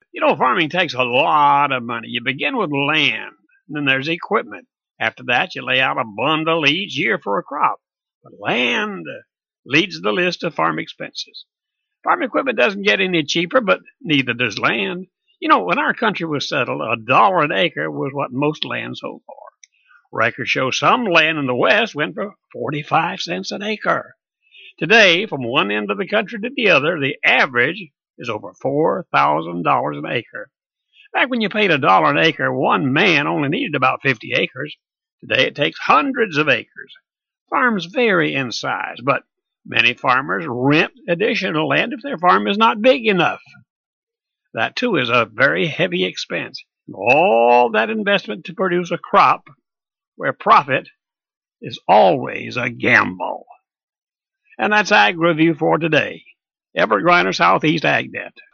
Farming takes a lot of money. You begin with land, and then there's equipment. After that, you lay out a bundle each year for a crop. But land leads the list of farm expenses. Farm equipment doesn't get any cheaper, but neither does land. When our country was settled, $1 an acre was what most land sold for. Records show some land in the West went for 45 cents an acre. Today, from one end of the country to the other, the average is over $4,000 an acre. Back when you paid $1 an acre, one man only needed about 50 acres. Today it takes hundreds of acres. Farms vary in size, but many farmers rent additional land if their farm is not big enough. That, too, is a very heavy expense. All that investment to produce a crop where profit is always a gamble. And that's Ag Review for today. Everett Griner, Southeast AgNet.